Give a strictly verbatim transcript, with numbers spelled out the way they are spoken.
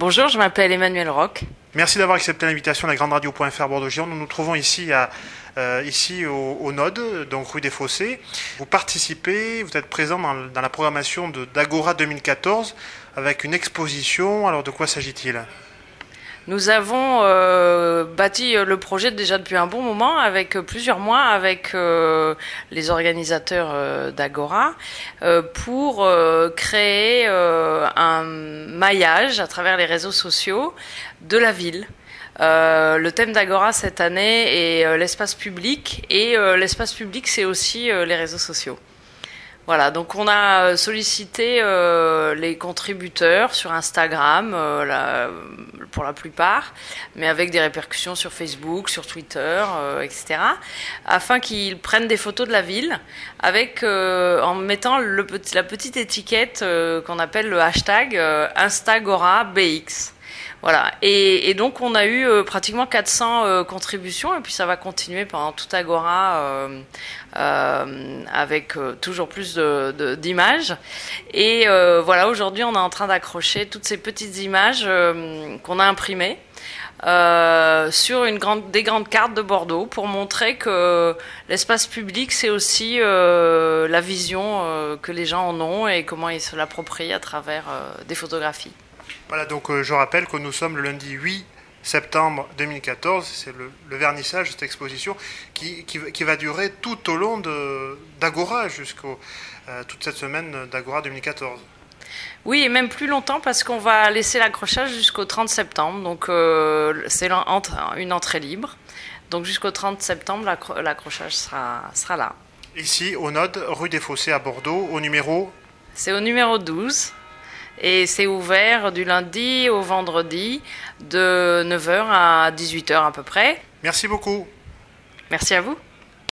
Bonjour, je m'appelle Emmanuel Roch. Merci d'avoir accepté l'invitation de la grande radio point F R Bordeaux-Gironde. Nous nous trouvons ici, à, euh, ici au, au Node, donc rue des Fossés. Vous participez, vous êtes présent dans, dans la programmation de, d'Agora deux mille quatorze avec une exposition. Alors de quoi s'agit-il ? Nous avons euh, bâti le projet déjà depuis un bon moment, avec euh, plusieurs mois, avec euh, les organisateurs euh, d'Agora, euh, pour euh, créer euh, un maillage à travers les réseaux sociaux de la ville. Euh, le thème d'Agora cette année est euh, l'espace public, et euh, l'espace public, c'est aussi euh, les réseaux sociaux. Voilà, donc on a sollicité euh, les contributeurs sur Instagram, euh, la, pour la plupart, mais avec des répercussions sur Facebook, sur Twitter, euh, et cetera, afin qu'ils prennent des photos de la ville, avec euh, en mettant le, la petite étiquette euh, qu'on appelle le hashtag euh, InstagoraBX. Voilà, et, et donc on a eu euh, pratiquement quatre cents euh, contributions, et puis ça va continuer pendant toute Agora euh, euh, avec euh, toujours plus de, de, d'images. Et euh, voilà, aujourd'hui on est en train d'accrocher toutes ces petites images euh, qu'on a imprimées euh, sur une grande, des grandes cartes de Bordeaux, pour montrer que l'espace public, c'est aussi euh, la vision euh, que les gens en ont et comment ils se l'approprient à travers euh, des photographies. Voilà, donc euh, je rappelle que nous sommes le lundi huit septembre deux mille quatorze, c'est le, le vernissage de cette exposition qui, qui, qui va durer tout au long de, d'Agora, jusqu'au euh, toute cette semaine d'Agora deux mille quatorze. Oui, et même plus longtemps, parce qu'on va laisser l'accrochage jusqu'au trente septembre, donc euh, c'est une entrée libre. Donc jusqu'au trente septembre, l'accro- l'accrochage sera, sera là. Ici, au Node, rue des Fossés à Bordeaux, au numéro... C'est au numéro douze. Et c'est ouvert du lundi au vendredi de neuf heures à dix-huit heures à peu près. Merci beaucoup. Merci à vous.